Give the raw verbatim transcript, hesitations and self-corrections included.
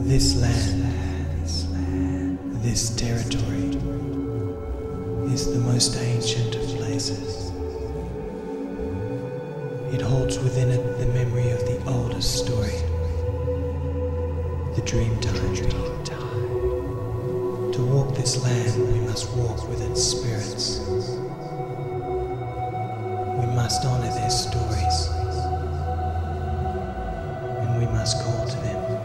This land, this territory, is the most ancient of places. It holds within it the memory of the oldest story, the dream time. To walk this land, we must walk with its spirits. We must honor their stories, and we must call to them.